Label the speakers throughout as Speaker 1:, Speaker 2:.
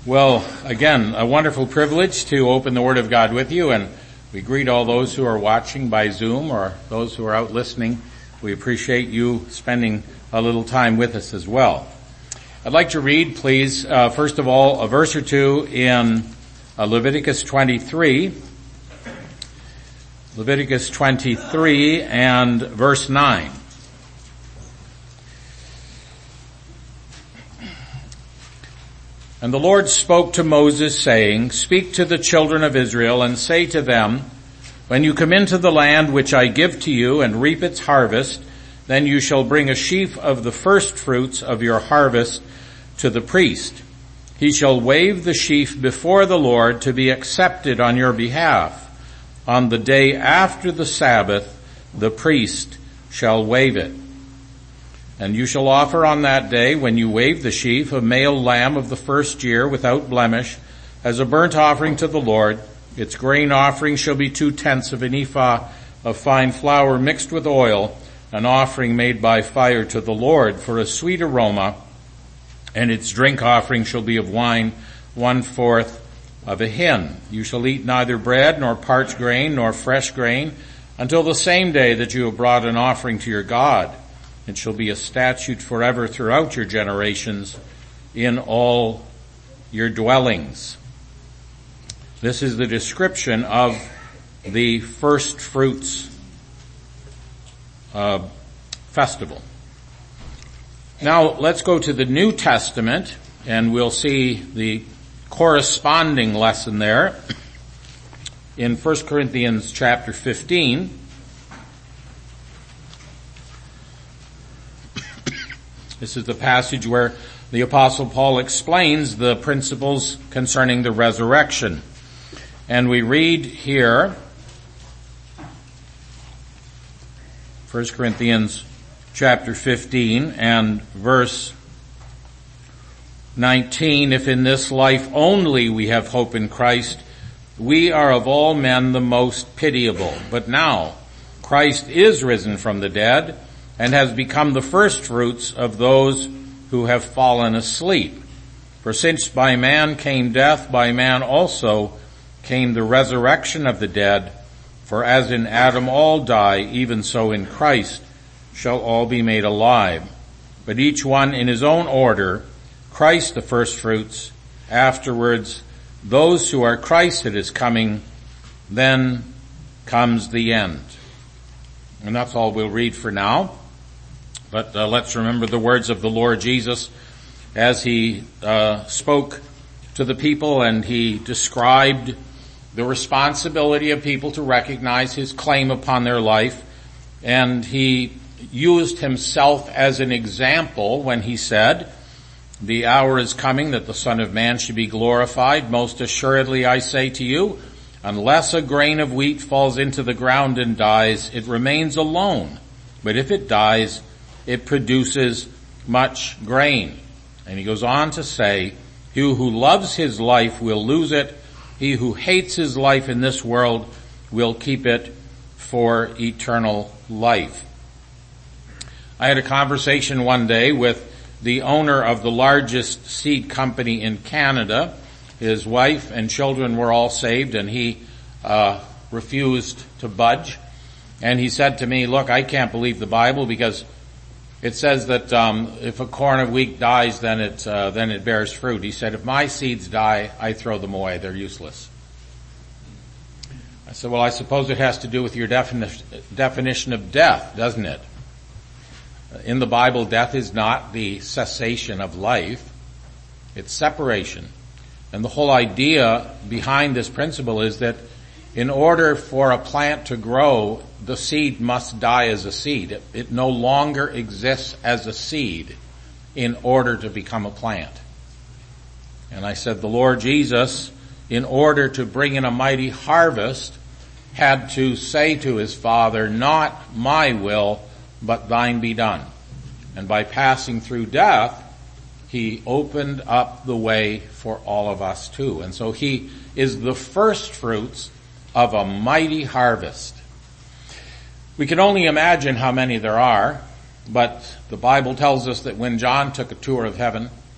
Speaker 1: Well, again, a wonderful privilege to open the Word of God with you, and we greet all those who are watching by Zoom or those who are out listening. We appreciate you spending a little time with us as well. I'd like to read, please, first of all, a verse or two in Leviticus 23. Leviticus 23 and verse 9. And the Lord spoke to Moses, saying, Speak to the children of Israel, and say to them, When you come into the land which I give to you, and reap its harvest, then you shall bring a sheaf of the first fruits of your harvest to the priest. He shall wave the sheaf before the Lord to be accepted on your behalf. On the day after the Sabbath, the priest shall wave it. And you shall offer on that day, when you wave the sheaf, a male lamb of the first year without blemish, as a burnt offering to the Lord. Its grain offering shall be 2/10 of an ephah of fine flour mixed with oil, an offering made by fire to the Lord for a sweet aroma. And its drink offering shall be of wine 1/4 of a hin. You shall eat neither bread, nor parched grain, nor fresh grain, until the same day that you have brought an offering to your God. It shall be a statute forever throughout your generations in all your dwellings. This is the description of the first fruits festival. Now let's go to the New Testament, and we'll see the corresponding lesson there in 1 Corinthians chapter 15. This is the passage where the Apostle Paul explains the principles concerning the resurrection. And we read here, 1 Corinthians chapter 15 and verse 19, If in this life only we have hope in Christ, we are of all men the most pitiable. But now Christ is risen from the dead, and has become the firstfruits of those who have fallen asleep. For since by man came death, by man also came the resurrection of the dead. For as in Adam all die, even so in Christ shall all be made alive. But each one in his own order, Christ the firstfruits, afterwards those who are Christ at his coming, then comes the end. And that's all we'll read for now. But let's remember the words of the Lord Jesus as he spoke to the people, and he described the responsibility of people to recognize his claim upon their life. And he used himself as an example when he said, The hour is coming that the Son of Man should be glorified. Most assuredly I say to you, unless a grain of wheat falls into the ground and dies, it remains alone. But if it dies, it produces much grain. And he goes on to say, He who loves his life will lose it. He who hates his life in this world will keep it for eternal life. I had a conversation one day with the owner of the largest seed company in Canada. His wife and children were all saved, and he refused to budge. And he said to me, Look, I can't believe the Bible, because it says that if a corn of wheat dies, then it bears fruit. He said, if my seeds die, I throw them away. They're useless. I said, well, I suppose it has to do with your definition of death, doesn't it? In the Bible, death is not the cessation of life. It's separation. And the whole idea behind this principle is that in order for a plant to grow, the seed must die as a seed. It no longer exists as a seed in order to become a plant. And I said, the Lord Jesus, in order to bring in a mighty harvest, had to say to his Father, not my will, but thine be done. And by passing through death, he opened up the way for all of us too. And so he is the first fruits of a mighty harvest. We can only imagine how many there are, but the Bible tells us that when John took a tour of heaven,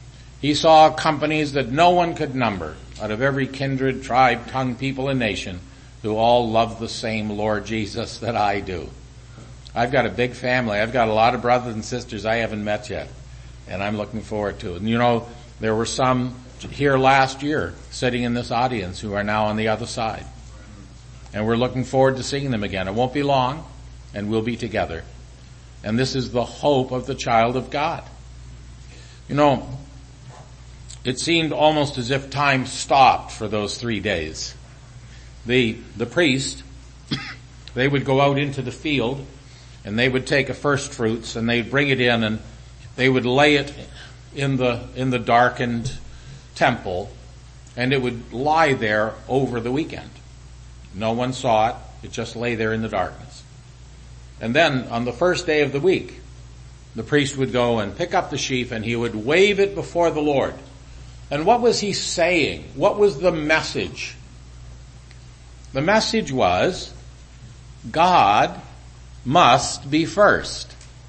Speaker 1: He saw companies that no one could number out of every kindred, tribe, tongue, people, and nation who all love the same Lord Jesus that I do. I've got a big family. I've got a lot of brothers and sisters I haven't met yet, and I'm looking forward to it. And you know, there were some here last year sitting in this audience who are now on the other side. And we're looking forward to seeing them again. It won't be long, and we'll be together. And this is the hope of the child of God. You know, it seemed almost as if time stopped for those 3 days. The priest, they would go out into the field, and they would take a first fruits, and they'd bring it in, and they would lay it in the darkened temple, and it would lie there over the weekend. No one saw it. It just lay there in the darkness. And then on the first day of the week, the priest would go and pick up the sheaf, and he would wave it before the Lord. And what was he saying? What was the message? The message was, God must be first.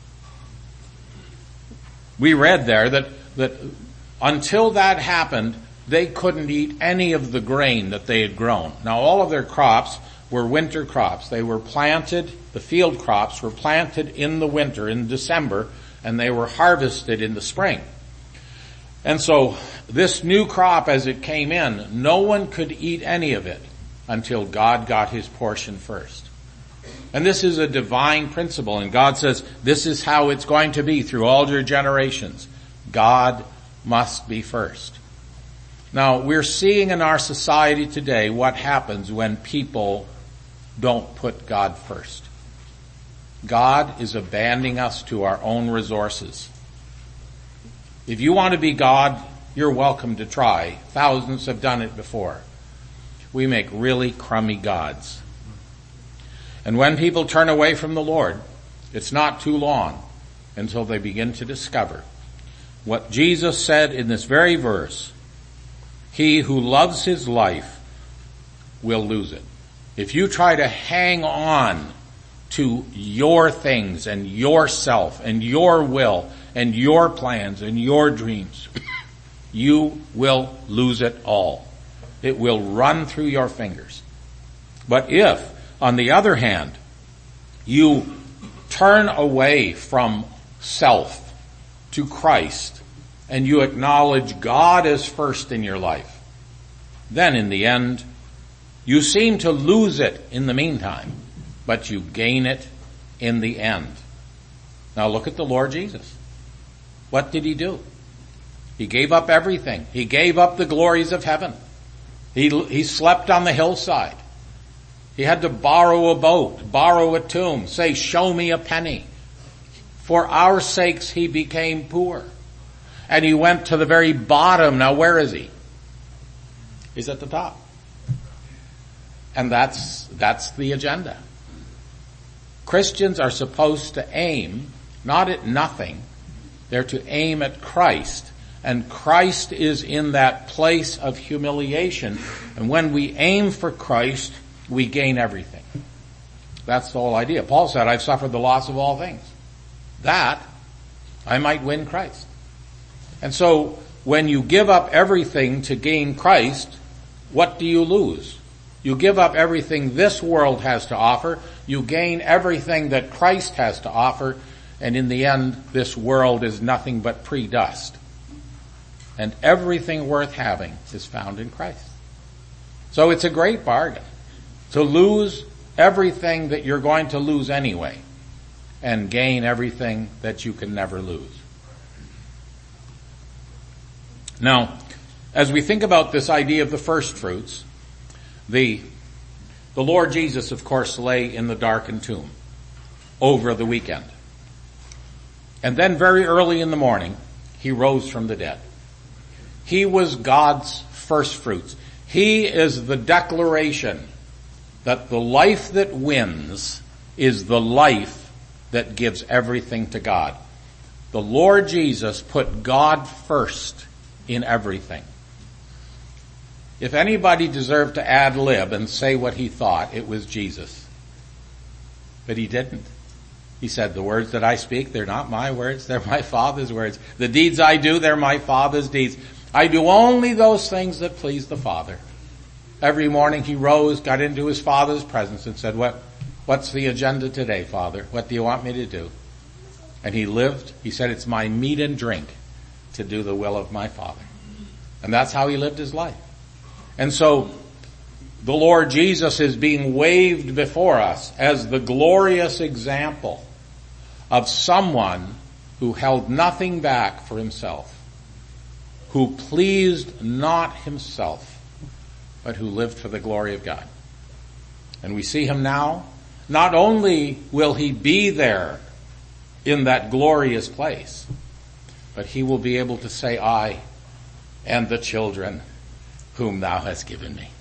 Speaker 1: We read there that until that happened, they couldn't eat any of the grain that they had grown. Now all of their crops were winter crops. They were planted, the field crops were planted in the winter, in December, and they were harvested in the spring. And so this new crop as it came in, no one could eat any of it until God got his portion first. And this is a divine principle, and God says this is how it's going to be through all your generations. God must be first. Now, we're seeing in our society today what happens when people don't put God first. God is abandoning us to our own resources. If you want to be God, you're welcome to try. Thousands have done it before. We make really crummy gods. And when people turn away from the Lord, it's not too long until they begin to discover what Jesus said in this very verse. He who loves his life will lose it. If you try to hang on to your things and yourself and your will and your plans and your dreams, you will lose it all. It will run through your fingers. But if, on the other hand, you turn away from self to Christ and you acknowledge God as first in your life, then in the end, you seem to lose it in the meantime, but you gain it in the end. Now look at the Lord Jesus. What did he do? He gave up everything. He gave up the glories of heaven. He slept on the hillside. He had to borrow a boat, borrow a tomb, say, show me a penny. For our sakes he became poor. And he went to the very bottom. Now where is he? He's at the top. And that's the agenda. Christians are supposed to aim not at nothing. They're to aim at Christ. And Christ is in that place of humiliation. And when we aim for Christ, we gain everything. That's the whole idea. Paul said, I've suffered the loss of all things, that I might win Christ. And so when you give up everything to gain Christ, what do you lose? You give up everything this world has to offer. You gain everything that Christ has to offer. And in the end, this world is nothing but pre-dust. And everything worth having is found in Christ. So it's a great bargain to lose everything that you're going to lose anyway and gain everything that you can never lose. Now, as we think about this idea of the first fruits, the Lord Jesus, of course, lay in the darkened tomb over the weekend. And then very early in the morning, he rose from the dead. He was God's first fruits. He is the declaration that the life that wins is the life that gives everything to God. The Lord Jesus put God first in everything. If anybody deserved to ad lib and say what he thought, it was Jesus. But he didn't. He said, the words that I speak, they're not my words, they're my Father's words. The deeds I do, they're my Father's deeds. I do only those things that please the Father. Every morning he rose, got into his Father's presence and said, what's the agenda today, Father? What do you want me to do? And he lived, he said, it's my meat and drink to do the will of my Father. And that's how he lived his life. And so the Lord Jesus is being waved before us as the glorious example of someone who held nothing back for himself, who pleased not himself, but who lived for the glory of God. And we see him now. Not only will he be there in that glorious place, but he will be able to say, I and the children whom thou hast given me.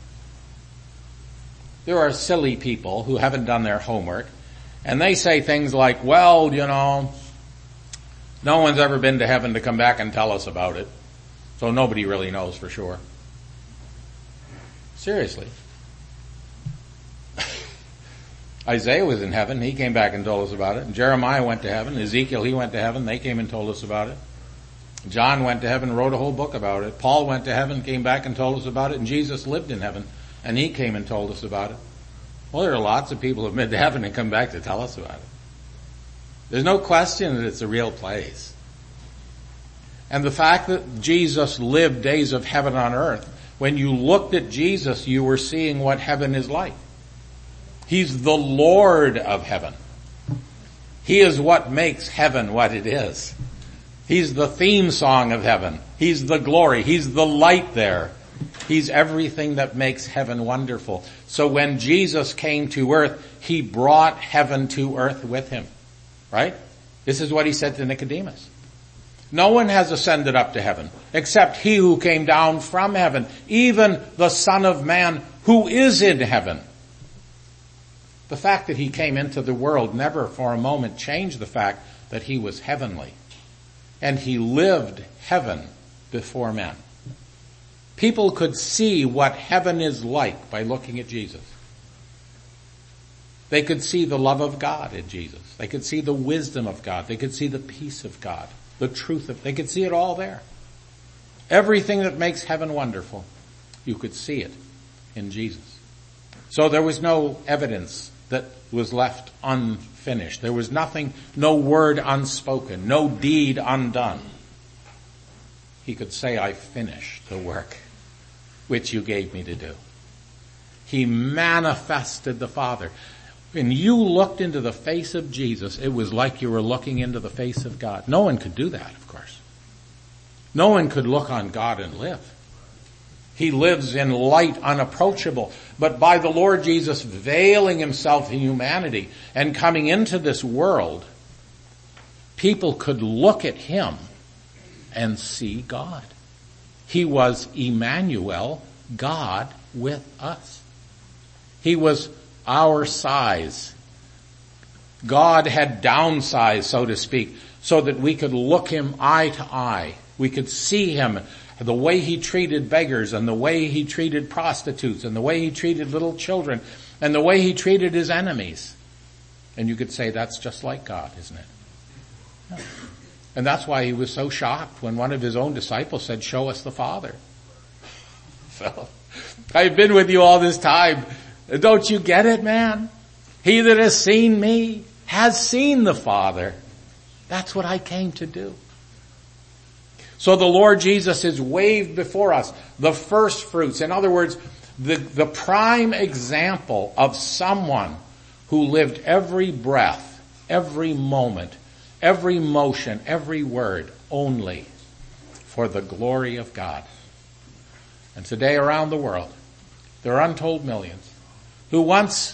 Speaker 1: There are silly people who haven't done their homework, and they say things like, well, no one's ever been to heaven to come back and tell us about it, so nobody really knows for sure. Seriously. Isaiah was in heaven. He came back and told us about it. And Jeremiah went to heaven. Ezekiel, he went to heaven. They came and told us about it. John went to heaven, wrote a whole book about it. Paul went to heaven, came back and told us about it. And Jesus lived in heaven, and he came and told us about it. Well, there are lots of people who have been to heaven and come back to tell us about it. There's no question that it's a real place. And the fact that Jesus lived days of heaven on earth, when you looked at Jesus, you were seeing what heaven is like. He's the Lord of heaven. He is what makes heaven what it is. He's the theme song of heaven. He's the glory. He's the light there. He's everything that makes heaven wonderful. So when Jesus came to earth, he brought heaven to earth with him. Right? This is what he said to Nicodemus. No one has ascended up to heaven except he who came down from heaven, even the Son of Man who is in heaven. The fact that he came into the world never for a moment changed the fact that he was heavenly. And he lived heaven before men. People could see what heaven is like by looking at Jesus. They could see the love of God in Jesus. They could see the wisdom of God. They could see the peace of God, the truth of, they could see it all there. Everything that makes heaven wonderful, you could see it in Jesus. So there was no evidence that was left unfinished. There was nothing, no word unspoken, no deed undone. He could say, I finished the work which you gave me to do. He manifested the Father. When you looked into the face of Jesus, it was like you were looking into the face of God. No one could do that, of course. No one could look on God and live. He lives in light unapproachable. But by the Lord Jesus veiling himself in humanity and coming into this world, people could look at him and see God. He was Emmanuel, God with us. He was our size. God had downsized, so to speak, so that we could look him eye to eye. We could see him, the way he treated beggars and the way he treated prostitutes and the way he treated little children and the way he treated his enemies. And you could say that's just like God, isn't it? Yeah. And that's why he was so shocked when one of his own disciples said, show us the Father. So, I've been with you all this time. Don't you get it, man? He that has seen me has seen the Father. That's what I came to do. So the Lord Jesus is waved before us, the first fruits. In other words, the prime example of someone who lived every breath, every moment, every motion, every word only for the glory of God. And today around the world, there are untold millions who once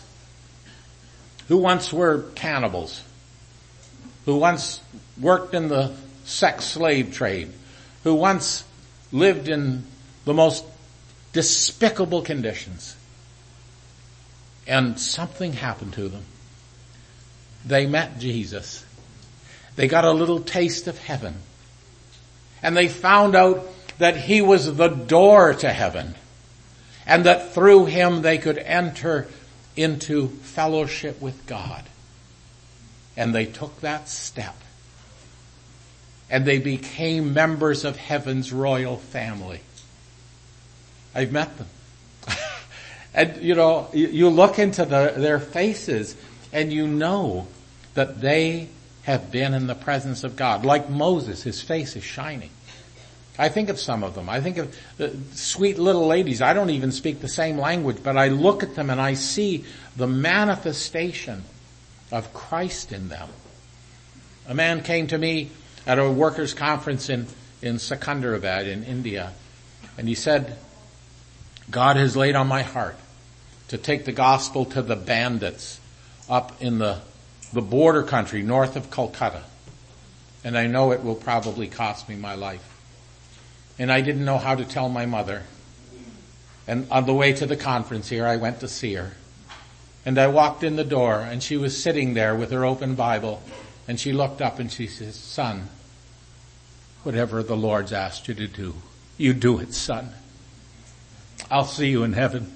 Speaker 1: were cannibals, who once worked in the sex slave trade, who once lived in the most despicable conditions. And something happened to them. They met Jesus. They got a little taste of heaven. And they found out that he was the door to heaven. And that through him they could enter into fellowship with God. And they took that step. And they became members of heaven's royal family. I've met them. And you look into their faces and you know that they have been in the presence of God. Like Moses, his face is shining. I think of some of them. I think of sweet little ladies. I don't even speak the same language, but I look at them and I see the manifestation of Christ in them. A man came to me at a workers' conference in Secunderabad in India, and he said, God has laid on my heart to take the gospel to the bandits up in the border country north of Calcutta. And I know it will probably cost me my life. And I didn't know how to tell my mother. And on the way to the conference here, I went to see her. And I walked in the door, and she was sitting there with her open Bible. And she looked up and she says, son, whatever the Lord's asked you to do, you do it, son. I'll see you in heaven.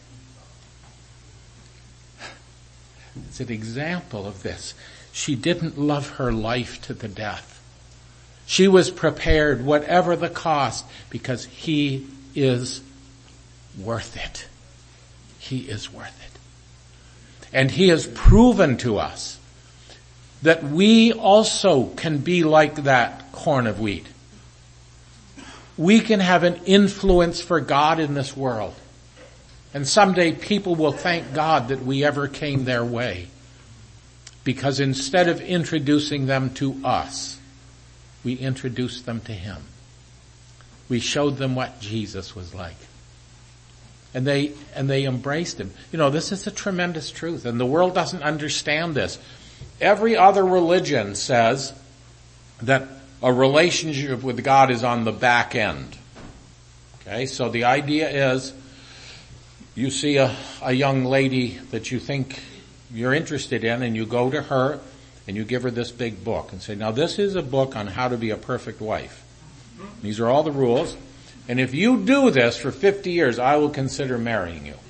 Speaker 1: It's an example of this. She didn't love her life to the death. She was prepared, whatever the cost, because he is worth it. He is worth it. And he has proven to us that we also can be like that corn of wheat. We can have an influence for God in this world. And someday people will thank God that we ever came their way. Because instead of introducing them to us, we introduced them to him. We showed them what Jesus was like. And they embraced him. This is a tremendous truth, and the world doesn't understand this. Every other religion says that a relationship with God is on the back end. Okay, so the idea is you see a young lady that you think you're interested in, and you go to her and you give her this big book and say, now this is a book on how to be a perfect wife. These are all the rules. And if you do this for 50 years, I will consider marrying you.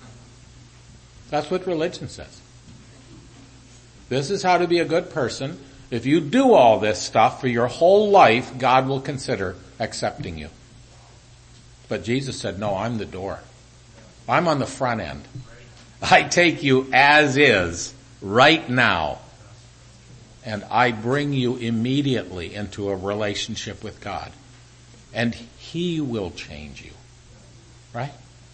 Speaker 1: That's what religion says. This is how to be a good person. If you do all this stuff for your whole life, God will consider accepting you. But Jesus said, no, I'm the door. I'm on the front end. I take you as is right now, and I bring you immediately into a relationship with God. And he will change you. Right?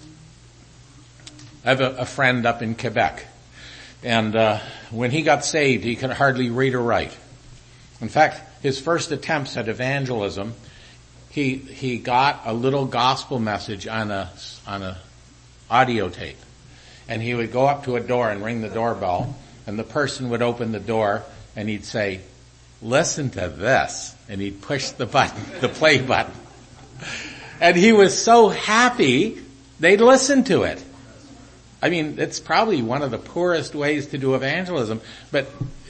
Speaker 1: I have a friend up in Quebec. And when he got saved, he could hardly read or write. In fact, his first attempts at evangelism, he got a little gospel message on a audio tape. And he would go up to a door and ring the doorbell, and the person would open the door, and he'd say, listen to this. And he'd push the button, the play button. And he was so happy, they'd listen to it. I mean, it's probably one of the poorest ways to do evangelism, but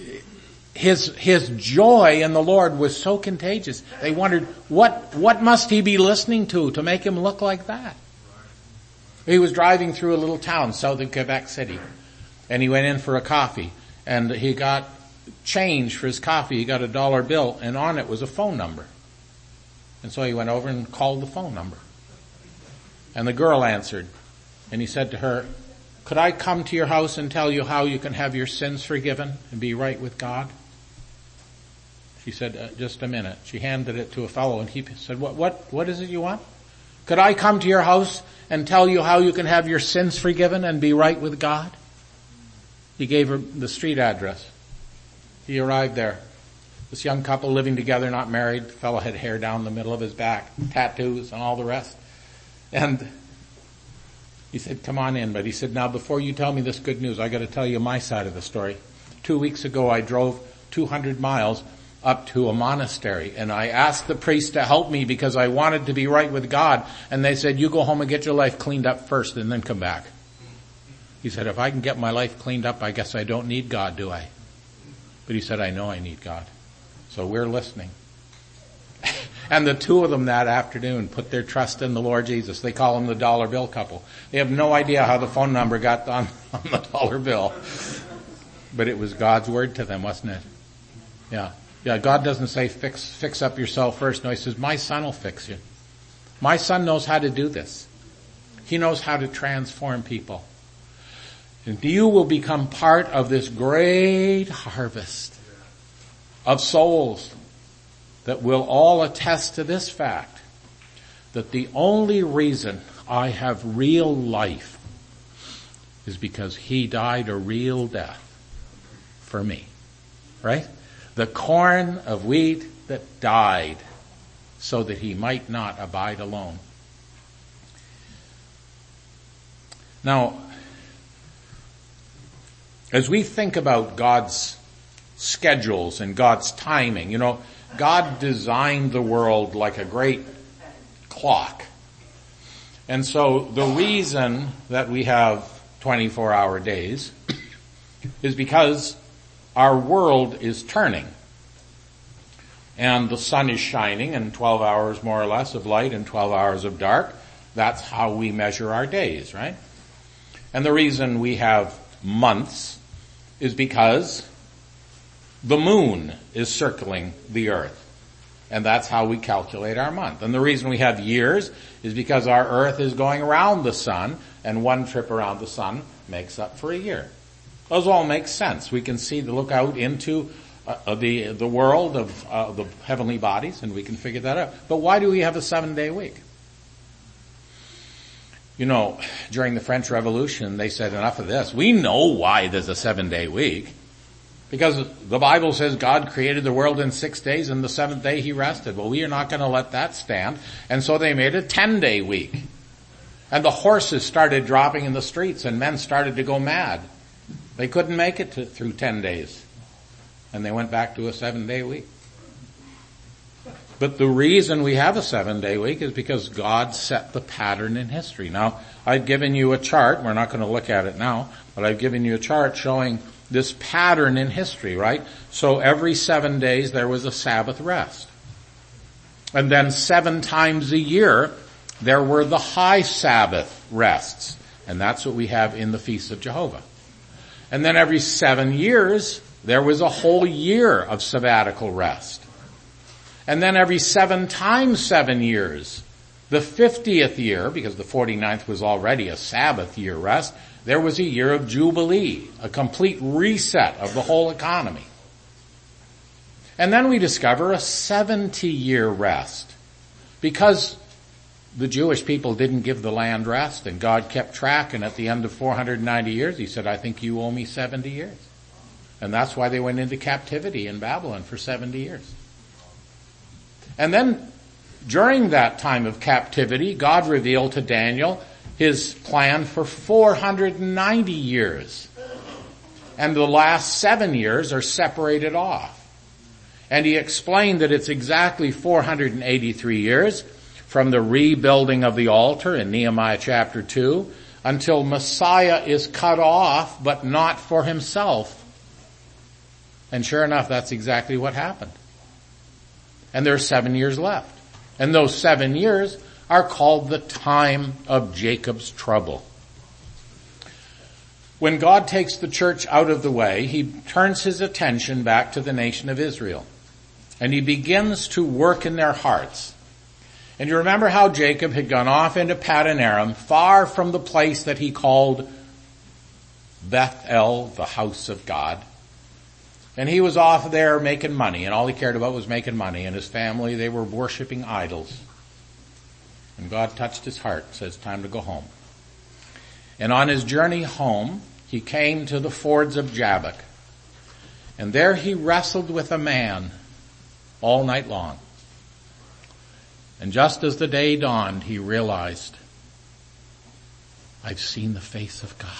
Speaker 1: his joy in the Lord was so contagious. They wondered, what must he be listening to make him look like that? He was driving through a little town south of Quebec City, and he went in for a coffee, and he got change for his coffee. He got a $1 bill, and on it was a phone number. And so he went over and called the phone number. And the girl answered, and he said to her, could I come to your house and tell you how you can have your sins forgiven and be right with God? She said, just a minute. She handed it to a fellow, and he said, what is it you want? Could I come to your house and tell you how you can have your sins forgiven and be right with God? He gave her the street address. He arrived there. This young couple living together, not married. The fellow had hair down the middle of his back, tattoos and all the rest. And he said, come on in. But he said, now before you tell me this good news, I got to tell you my side of the story. 2 weeks ago, I drove 200 miles up to a monastery, and I asked the priest to help me because I wanted to be right with God. And they said, you go home and get your life cleaned up first and then come back. He said, if I can get my life cleaned up, I guess I don't need God, do I? But he said, I know I need God. So we're listening. And the two of them that afternoon put their trust in the Lord Jesus. They call him the $1 bill couple. They have no idea how the phone number got on the $1 bill. But it was God's word to them, wasn't it? Yeah. Yeah, God doesn't say fix up yourself first. No, he says, my son will fix you. My son knows how to do this. He knows how to transform people. And you will become part of this great harvest of souls that will all attest to this fact, that the only reason I have real life is because he died a real death for me. Right? The corn of wheat that died so that he might not abide alone. Now, as we think about God's schedules and God's timing, God designed the world like a great clock. And so the reason that we have 24-hour days is because our world is turning. And the sun is shining and 12 hours more or less of light and 12 hours of dark. That's how we measure our days, right? And the reason we have months is because the moon is circling the earth. And that's how we calculate our month. And the reason we have years is because our earth is going around the sun, and one trip around the sun makes up for a year. Those all make sense. We can look out into the world of the heavenly bodies, and we can figure that out. But why do we have a 7-day week? During the French Revolution, they said, enough of this. We know why there's a 7-day week. Because the Bible says God created the world in 6 days, and the 7th day he rested. Well, we are not going to let that stand. And so they made a 10-day week. And the horses started dropping in the streets, and men started to go mad. They couldn't make it through 10 days. And they went back to a 7-day week. But the reason we have a 7-day week is because God set the pattern in history. Now, I've given you a chart. We're not going to look at it now, but I've given you a chart showing this pattern in history, right? So every 7 days there was a Sabbath rest. And then 7 times a year there were the high Sabbath rests. And that's what we have in the Feast of Jehovah. And then every 7 years there was a whole year of sabbatical rest. And then every 7 times 7 years, the 50th year, because the 49th was already a Sabbath year rest, there was a year of Jubilee, a complete reset of the whole economy. And then we discover a 70-year rest, because the Jewish people didn't give the land rest, and God kept track, and at the end of 490 years, he said, I think you owe me 70 years. And that's why they went into captivity in Babylon for 70 years. And then, during that time of captivity, God revealed to Daniel his plan for 490 years. And the last 7 years are separated off. And he explained that it's exactly 483 years from the rebuilding of the altar in Nehemiah chapter 2 until Messiah is cut off, but not for himself. And sure enough, that's exactly what happened. And there are 7 years left. And those 7 years are called the time of Jacob's trouble. When God takes the church out of the way, he turns his attention back to the nation of Israel. And he begins to work in their hearts. And you remember how Jacob had gone off into Paddan Aram, far from the place that he called Bethel, the house of God. And he was off there making money, and all he cared about was making money. And his family, they were worshiping idols. And God touched his heart, says, time to go home. And on his journey home, he came to the fords of Jabbok. And there he wrestled with a man all night long. And just as the day dawned, he realized, I've seen the face of God.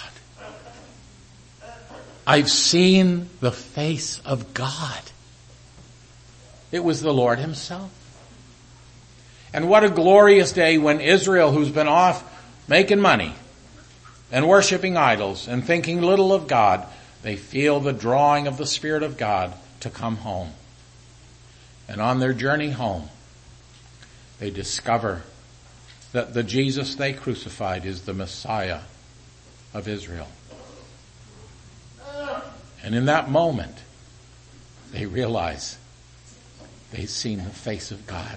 Speaker 1: I've seen the face of God. It was the Lord himself. And what a glorious day when Israel, who's been off making money and worshiping idols and thinking little of God, they feel the drawing of the Spirit of God to come home. And on their journey home, they discover that the Jesus they crucified is the Messiah of Israel. And in that moment, they realize they've seen the face of God.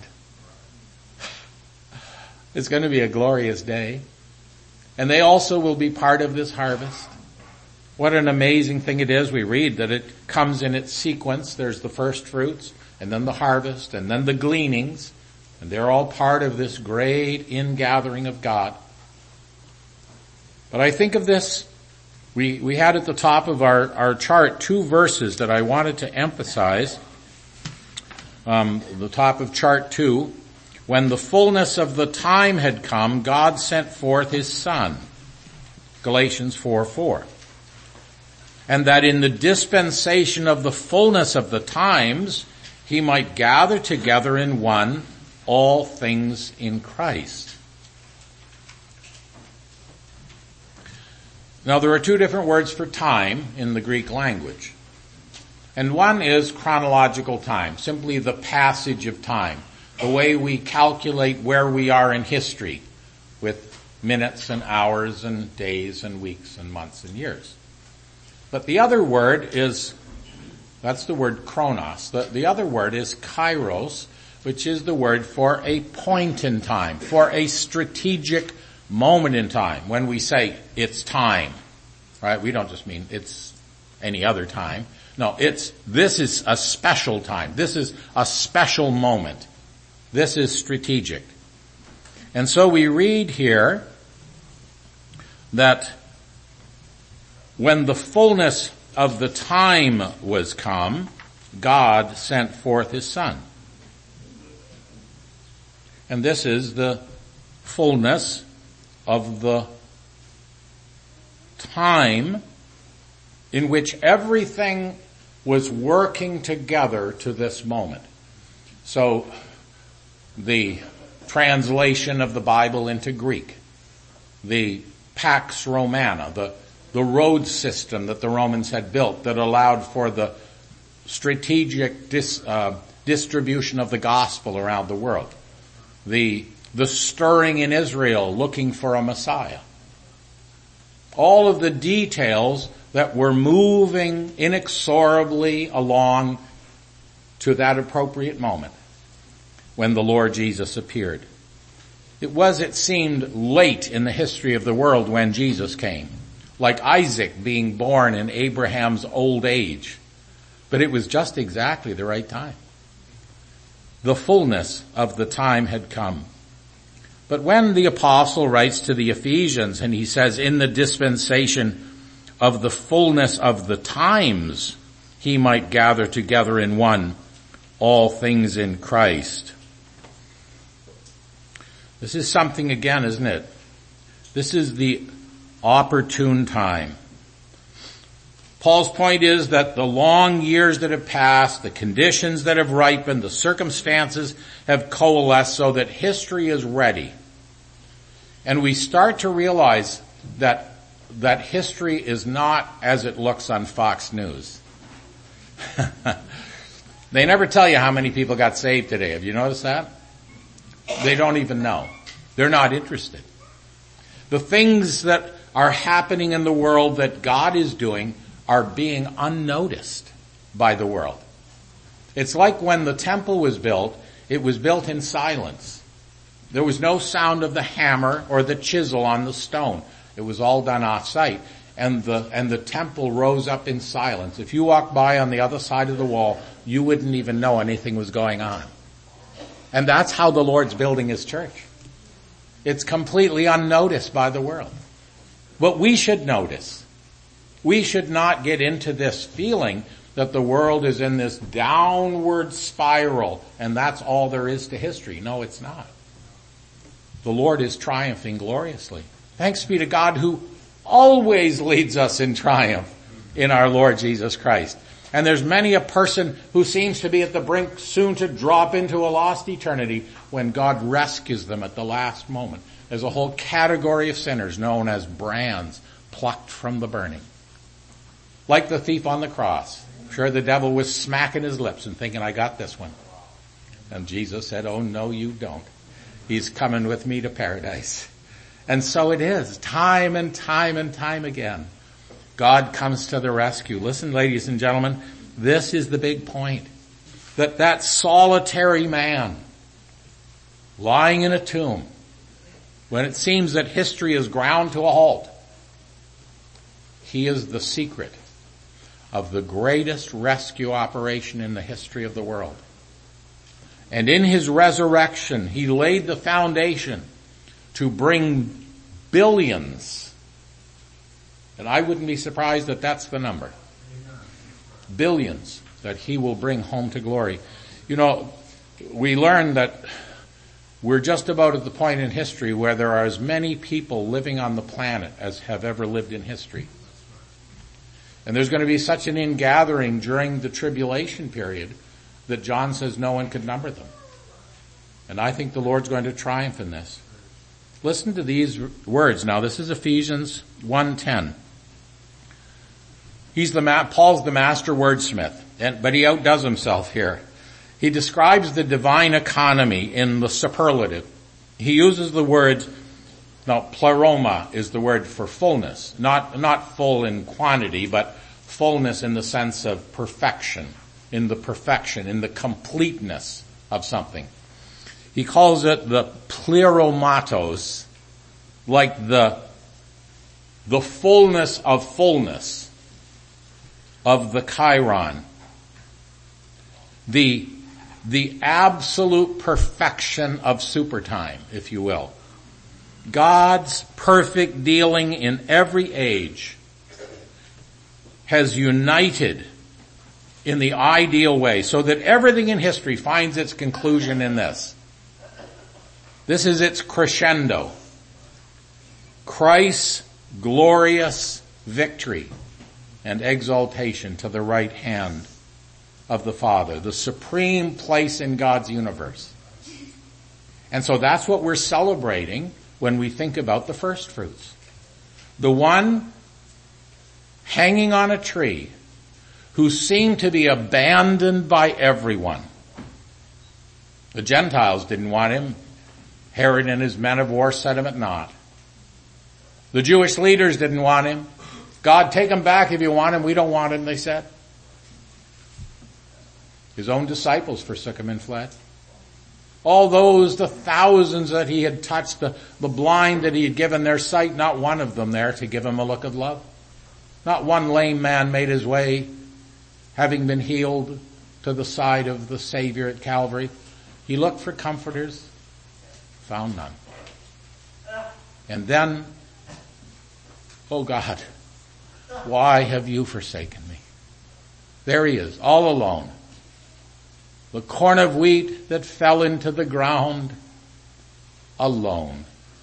Speaker 1: It's going to be a glorious day. And they also will be part of this harvest. What an amazing thing it is. We read that it comes in its sequence. There's the first fruits, and then the harvest, and then the gleanings. And they're all part of this great ingathering of God. But I think of this, we had at the top of our chart 2 verses that I wanted to emphasize. The top of chart 2, when the fullness of the time had come, God sent forth his Son. Galatians 4:4. And that in the dispensation of the fullness of the times, he might gather together in one all things in Christ. Now there are 2 different words for time in the Greek language. And one is chronological time, simply the passage of time, the way we calculate where we are in history with minutes and hours and days and weeks and months and years. But the other word is, that's the word chronos. The other word is kairos, which is the word for a point in time, for a strategic moment in time. When we say it's time, right? We don't just mean it's any other time. No, this is a special time. This is a special moment. This is strategic. And so we read here that when the fullness of the time was come, God sent forth his Son. And this is the fullness of the time in which everything was working together to this moment. So the translation of the Bible into Greek, the Pax Romana, the road system that the Romans had built that allowed for the strategic distribution of the gospel around the world. The stirring in Israel looking for a Messiah. All of the details that were moving inexorably along to that appropriate moment when the Lord Jesus appeared. It seemed late in the history of the world when Jesus came, like Isaac being born in Abraham's old age. But it was just exactly the right time. The fullness of the time had come. But when the apostle writes to the Ephesians and he says, in the dispensation of the fullness of the times, he might gather together in one all things in Christ. This is something again, isn't it? This is the opportune time. Paul's point is that the long years that have passed, the conditions that have ripened, the circumstances have coalesced so that history is ready. And we start to realize that history is not as it looks on Fox News. They never tell you how many people got saved today. Have you noticed that? They don't even know. They're not interested. The things that are happening in the world that God is doing are being unnoticed by the world. It's like when the temple was built, it was built in silence. There was no sound of the hammer or the chisel on the stone. It was all done off-site. And the temple rose up in silence. If you walked by on the other side of the wall, you wouldn't even know anything was going on. And that's how the Lord's building his church. It's completely unnoticed by the world. But we should notice. We should not get into this feeling that the world is in this downward spiral and that's all there is to history. No, it's not. The Lord is triumphing gloriously. Thanks be to God who always leads us in triumph in our Lord Jesus Christ. And there's many a person who seems to be at the brink soon to drop into a lost eternity when God rescues them at the last moment. There's a whole category of sinners known as brands plucked from the burning. Like the thief on the cross. I'm sure the devil was smacking his lips and thinking, I got this one. And Jesus said, oh no, you don't. He's coming with me to paradise. And so it is, time and time and time again. God comes to the rescue. Listen, ladies and gentlemen, this is the big point. That solitary man lying in a tomb, when it seems that history is ground to a halt, he is the secret of the greatest rescue operation in the history of the world. And in his resurrection, he laid the foundation to bring billions. And I wouldn't be surprised that that's the number. Billions that he will bring home to glory. You know, we learn that we're just about at the point in history where there are as many people living on the planet as have ever lived in history. And there's going to be such an ingathering during the tribulation period that John says no one could number them. And I think the Lord's going to triumph in this. Listen to these words. Now, this is Ephesians 1:10. Paul's the master wordsmith, but he outdoes himself here. He describes the divine economy in the superlative. He uses the words, now pleroma is the word for fullness, not full in quantity, but fullness in the sense of perfection, in the completeness of something. He calls it the pleromatos, like the fullness of the chiron. The absolute perfection of supertime, if you will. God's perfect dealing in every age has united in the ideal way so that everything in history finds its conclusion in this. This is its crescendo. Christ's glorious victory and exaltation to the right hand of the Father, the supreme place in God's universe. And so that's what we're celebrating when we think about the first fruits. The one hanging on a tree who seemed to be abandoned by everyone. The Gentiles didn't want him. Herod and his men of war set him at naught. The Jewish leaders didn't want him. God, take him back if you want him. We don't want him, they said. His own disciples forsook him and fled. All those, the thousands that he had touched, the blind that he had given their sight, not one of them there to give him a look of love. Not one lame man made his way, having been healed, to the side of the Savior at Calvary. He looked for comforters, found none. And then, oh God, why have you forsaken me? There he is, all alone. The corn of wheat that fell into the ground, alone.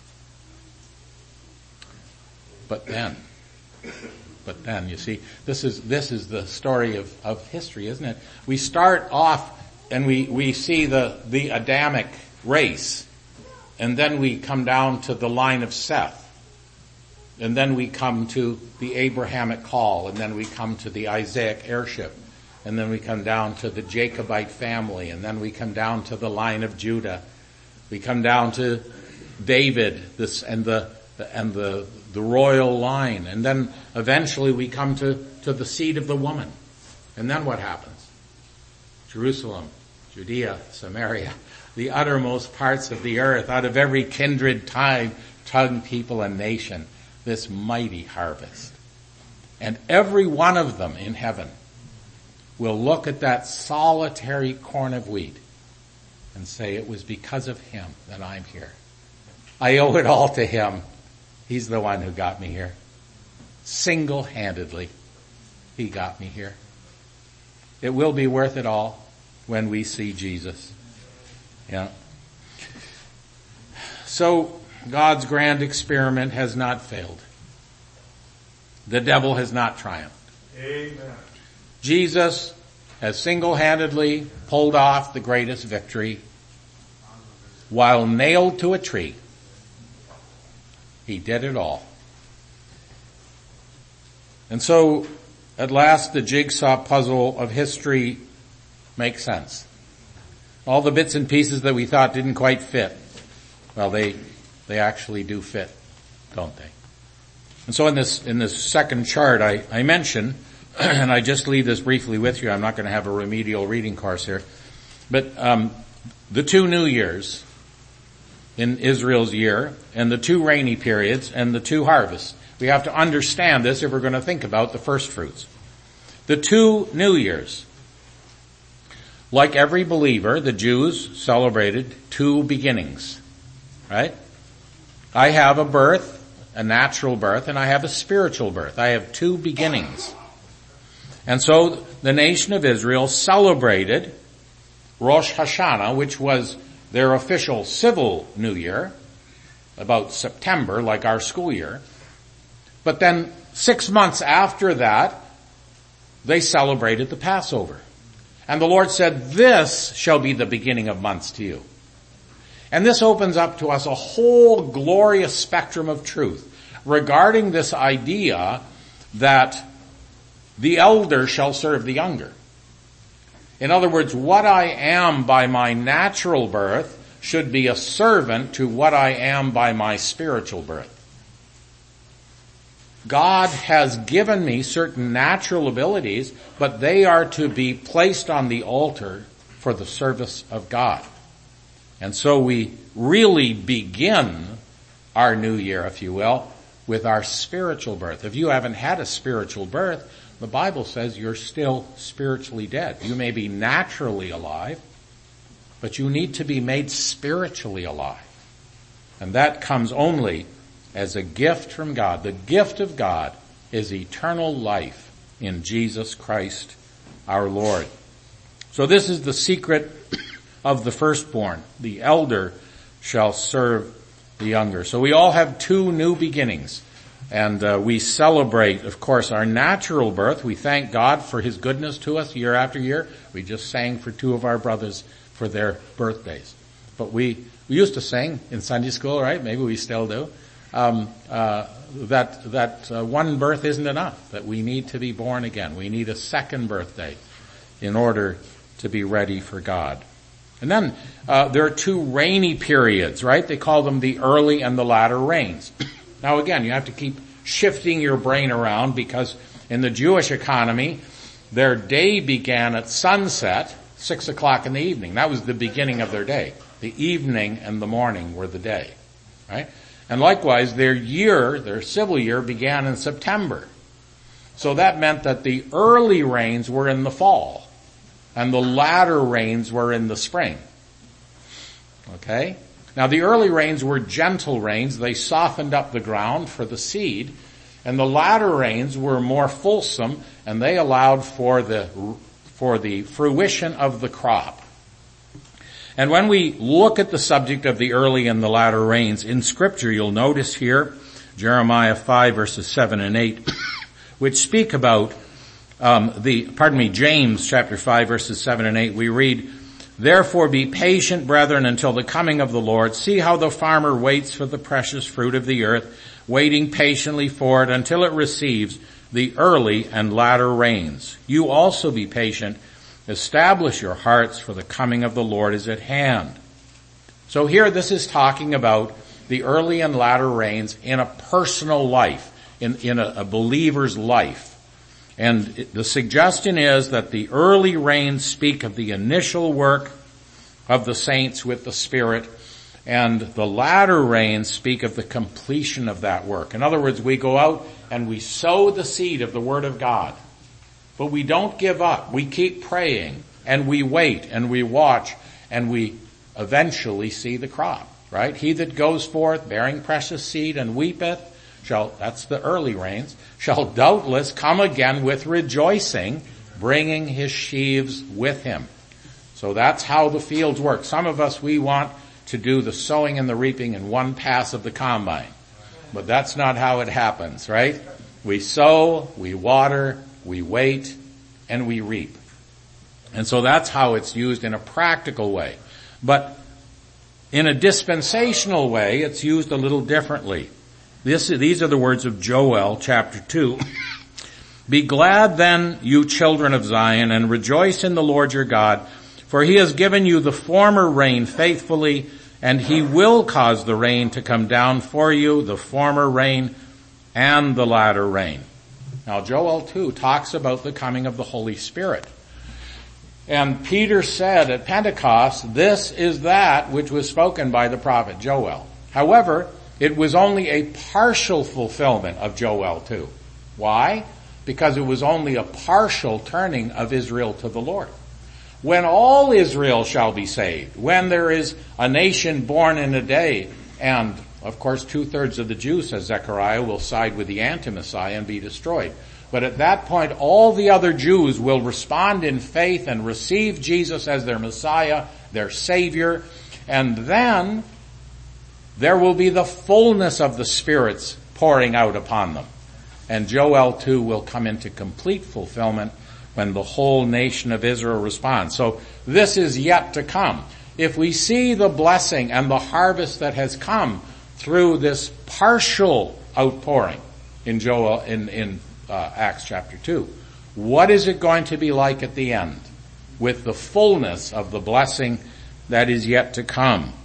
Speaker 1: But then, you see, this is the story of history, isn't it? We start off and we see the Adamic race, and then we come down to the line of Seth, and then we come to the Abrahamic call, and then we come to the Isaac heirship, and then we come down to the Jacobite family, and then we come down to the line of Judah. We come down to David, and the royal line, and then eventually we come to the seed of the woman. And then what happens? Jerusalem, Judea, Samaria, the uttermost parts of the earth, out of every kindred, tongue, people, and nation, this mighty harvest. And every one of them in heaven will look at that solitary corn of wheat and say, it was because of him that I'm here. I owe it all to him. He's the one who got me here. Single-handedly, he got me here. It will be worth it all when we see Jesus. Yeah. So, God's grand experiment has not failed. The devil has not triumphed.
Speaker 2: Amen.
Speaker 1: Jesus has single-handedly pulled off the greatest victory while nailed to a tree. He did it all. And so, at last, the jigsaw puzzle of history makes sense. All the bits and pieces that we thought didn't quite fit, well, they actually do fit, don't they? And so in this second chart I mentioned, and I just leave this briefly with you, I'm not going to have a remedial reading course here, but the 2 new years in Israel's year, and the 2 rainy periods, and the 2 harvests. We have to understand this if we're going to think about the first fruits. The 2 new years. Like every believer, the Jews celebrated 2 beginnings, right? I have a birth, a natural birth, and I have a spiritual birth. I have 2 beginnings. And so the nation of Israel celebrated Rosh Hashanah, which was their official civil new year, about September, like our school year. But then 6 months after that, they celebrated the Passover. And the Lord said, this shall be the beginning of months to you. And this opens up to us a whole glorious spectrum of truth regarding this idea that the elder shall serve the younger. In other words, what I am by my natural birth should be a servant to what I am by my spiritual birth. God has given me certain natural abilities, but they are to be placed on the altar for the service of God. And so we really begin our new year, if you will, with our spiritual birth. If you haven't had a spiritual birth, the Bible says you're still spiritually dead. You may be naturally alive, but you need to be made spiritually alive. And that comes only as a gift from God. The gift of God is eternal life in Jesus Christ our Lord. So this is the secret of the firstborn. The elder shall serve the younger. So we all have 2 new beginnings. And we celebrate, of course, our natural birth. We thank God for His goodness to us year after year. We just sang for 2 of our brothers for their birthdays. But we used to sing in Sunday school, right? Maybe we still do. That one birth isn't enough, that we need to be born again. We need a second birthday in order to be ready for God. And then there are 2 rainy periods, right? They call them the early and the latter rains. Now again, you have to keep shifting your brain around, because in the Jewish economy, their day began at sunset, 6 o'clock in the evening. That was the beginning of their day. The evening and the morning were the day, right? And likewise, their civil year began in September. So that meant that the early rains were in the fall, and the latter rains were in the spring. Okay? Now the early rains were gentle rains. They softened up the ground for the seed. And the latter rains were more fulsome, and they allowed for the fruition of the crop. And when we look at the subject of the early and the latter rains in Scripture, you'll notice here Jeremiah 5 verses 7 and 8, which speak about James chapter 5 verses 7 and 8. We read, "Therefore be patient, brethren, until the coming of the Lord. See how the farmer waits for the precious fruit of the earth, waiting patiently for it until it receives the early and latter rains. You also be patient. Establish your hearts, for the coming of the Lord is at hand." So here this is talking about the early and latter rains in a personal life, in a believer's life. And the suggestion is that the early rains speak of the initial work of the saints with the Spirit, and the latter rains speak of the completion of that work. In other words, we go out and we sow the seed of the Word of God. But we don't give up. We keep praying, and we wait, and we watch, and we eventually see the crop, right? He that goes forth bearing precious seed and weepeth that's the early rains, shall doubtless come again with rejoicing, bringing his sheaves with him. So that's how the fields work. Some of us, we want to do the sowing and the reaping in one pass of the combine. But that's not how it happens, right? We sow, we water, we wait, and we reap. And so that's how it's used in a practical way. But in a dispensational way, it's used a little differently. These are the words of Joel chapter 2. "Be glad then, you children of Zion, and rejoice in the Lord your God, for he has given you the former rain faithfully, and he will cause the rain to come down for you, the former rain and the latter rain. Now Joel 2 talks about the coming of the Holy Spirit. And Peter said at Pentecost, this is that which was spoken by the prophet Joel. However, it was only a partial fulfillment of Joel 2. Why? Because it was only a partial turning of Israel to the Lord. When all Israel shall be saved, when there is a nation born in a day, and of course 2/3 of the Jews, says Zechariah, will side with the anti-Messiah and be destroyed. But at that point, all the other Jews will respond in faith and receive Jesus as their Messiah, their Savior, and then there will be the fullness of the Spirit's pouring out upon them. And Joel 2 will come into complete fulfillment when the whole nation of Israel responds. So this is yet to come. If we see the blessing and the harvest that has come through this partial outpouring in Acts chapter 2, what is it going to be like at the end with the fullness of the blessing that is yet to come?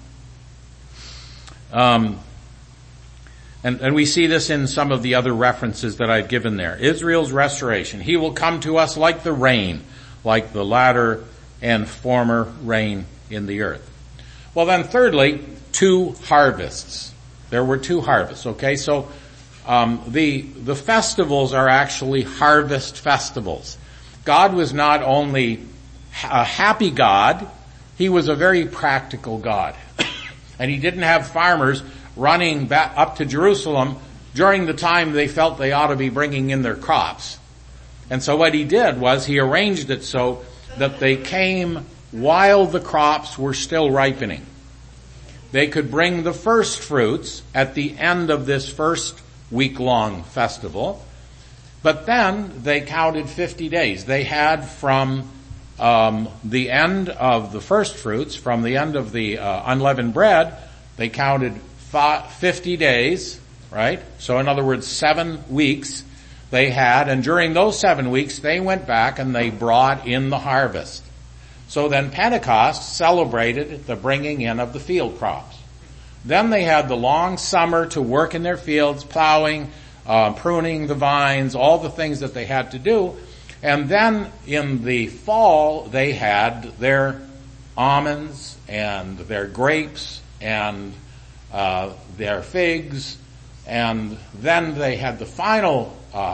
Speaker 1: And we see this in some of the other references that I've given there. Israel's restoration. He will come to us like the rain, like the latter and former rain in the earth. Well then, thirdly, 2 harvests. There were 2 harvests, okay? So, the festivals are actually harvest festivals. God was not only a happy God, He was a very practical God. And He didn't have farmers running back up to Jerusalem during the time they felt they ought to be bringing in their crops. And so what He did was He arranged it so that they came while the crops were still ripening. They could bring the first fruits at the end of this first week-long festival, but then they counted 50 days. They had from the end of the first fruits, from the end of the unleavened bread, they counted 50 days, right? So in other words, 7 weeks they had, and during those 7 weeks they went back and they brought in the harvest. So then Pentecost celebrated the bringing in of the field crops. Then they had the long summer to work in their fields, plowing, pruning the vines, all the things that they had to do. And then in the fall they had their almonds and their grapes and their figs, and then they had the final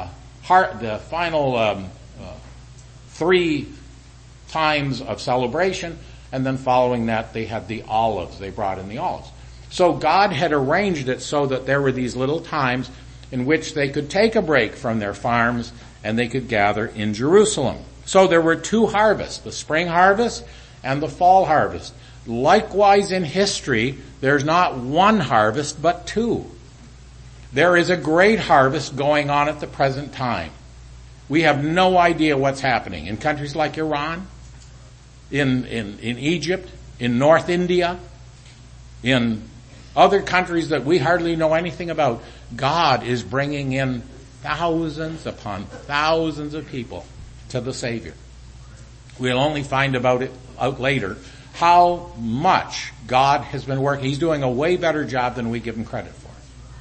Speaker 1: 3 times of celebration, and then following that they had the olives. They brought in the olives. So God had arranged it so that there were these little times in which they could take a break from their farms and they could gather in Jerusalem. So there were 2 harvests, the spring harvest and the fall harvest. Likewise in history, there's not 1 harvest, but 2. There is a great harvest going on at the present time. We have no idea what's happening in countries like Iran, in Egypt, in North India, in other countries that we hardly know anything about. God is bringing in thousands upon thousands of people to the Savior. We'll only find out later how much God has been working. He's doing a way better job than we give Him credit for.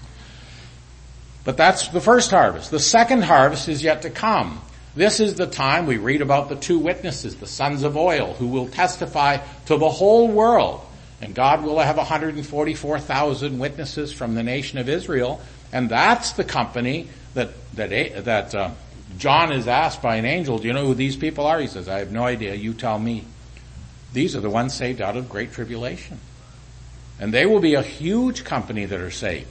Speaker 1: But that's the first harvest. The second harvest is yet to come. This is the time we read about the 2 witnesses, the sons of oil, who will testify to the whole world. And God will have 144,000 witnesses from the nation of Israel. And that's the company that John is asked by an angel, do you know who these people are? He says, I have no idea. You tell me. These are the ones saved out of great tribulation. And they will be a huge company that are saved.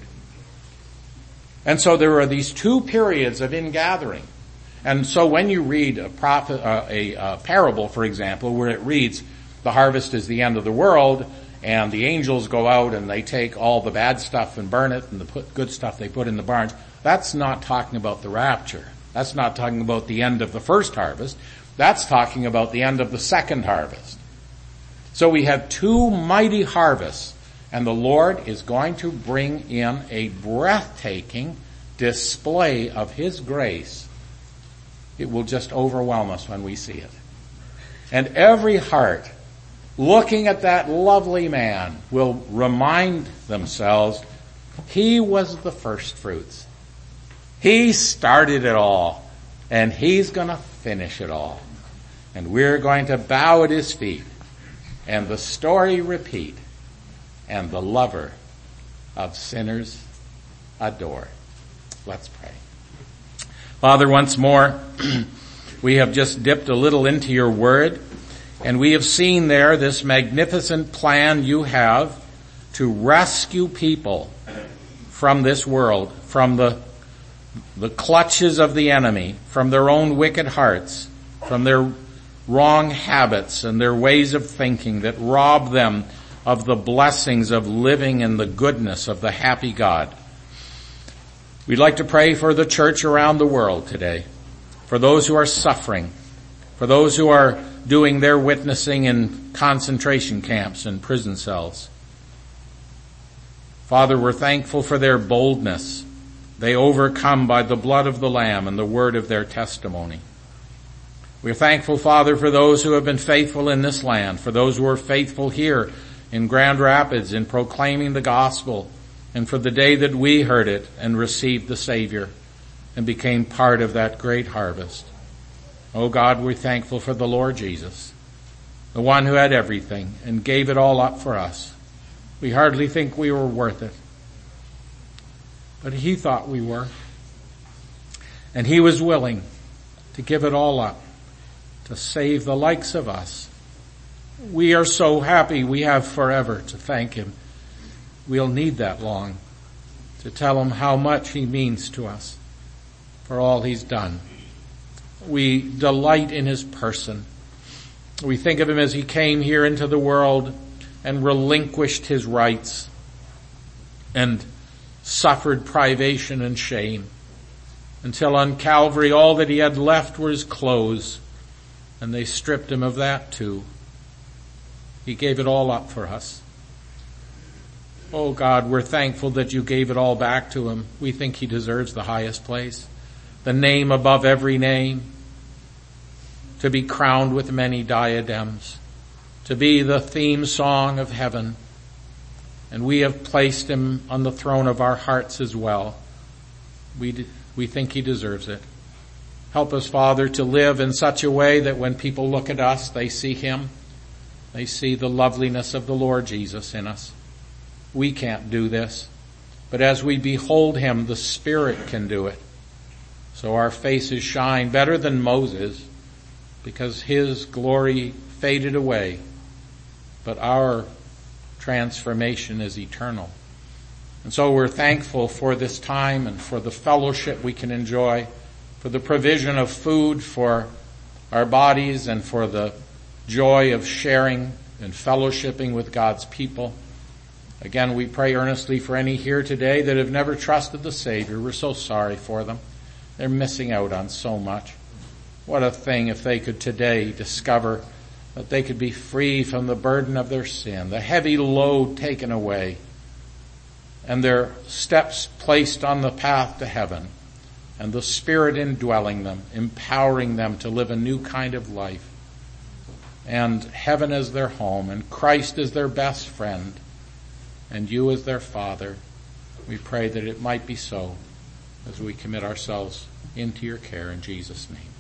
Speaker 1: And so there are these 2 periods of ingathering. And so when you read a parable, for example, where it reads, the harvest is the end of the world, and the angels go out and they take all the bad stuff and burn it, and the good stuff they put in the barns, that's not talking about the rapture. That's not talking about the end of the first harvest. That's talking about the end of the second harvest. So we have 2 mighty harvests, and the Lord is going to bring in a breathtaking display of His grace. It will just overwhelm us when we see it. And every heart looking at that lovely man will remind themselves, He was the first fruits. He started it all, and he's going to finish it all. And we're going to bow at his feet, and the story repeat, and the lover of sinners adore. Let's pray. Father, once more, we have just dipped a little into your word, and we have seen there this magnificent plan you have to rescue people from this world, from the clutches of the enemy, from their own wicked hearts, from their wrong habits and their ways of thinking that rob them of the blessings of living in the goodness of the happy God. We'd like to pray for the church around the world today, for those who are suffering, for those who are doing their witnessing in concentration camps and prison cells. Father, we're thankful for their boldness. They overcome by the blood of the Lamb and the word of their testimony. We're thankful, Father, for those who have been faithful in this land, for those who are faithful here in Grand Rapids in proclaiming the gospel, and for the day that we heard it and received the Savior and became part of that great harvest. Oh God, we're thankful for the Lord Jesus, the one who had everything and gave it all up for us. We hardly think we were worth it, but he thought we were. And he was willing to give it all up to save the likes of us. We are so happy we have forever to thank him. We'll need that long to tell him how much he means to us for all he's done. We delight in his person. We think of him as he came here into the world and relinquished his rights and suffered privation and shame until on Calvary all that he had left were his clothes, and they stripped him of that too. He gave it all up for us. Oh God, we're thankful that you gave it all back to him. We think he deserves the highest place, the name above every name, to be crowned with many diadems, to be the theme song of heaven. And we have placed him on the throne of our hearts as well. We think he deserves it. Help us, Father, to live in such a way that when people look at us, they see him. They see the loveliness of the Lord Jesus in us. We can't do this, but as we behold him, the Spirit can do it. So our faces shine better than Moses, because his glory faded away, but our transformation is eternal. And so we're thankful for this time and for the fellowship we can enjoy, for the provision of food for our bodies and for the joy of sharing and fellowshipping with God's people. Again, we pray earnestly for any here today that have never trusted the Savior. We're so sorry for them. They're missing out on so much. What a thing if they could today discover that they could be free from the burden of their sin, the heavy load taken away, and their steps placed on the path to heaven, and the Spirit indwelling them, empowering them to live a new kind of life, and heaven as their home, and Christ as their best friend, and you as their Father. We pray that it might be so as we commit ourselves into your care in Jesus' name.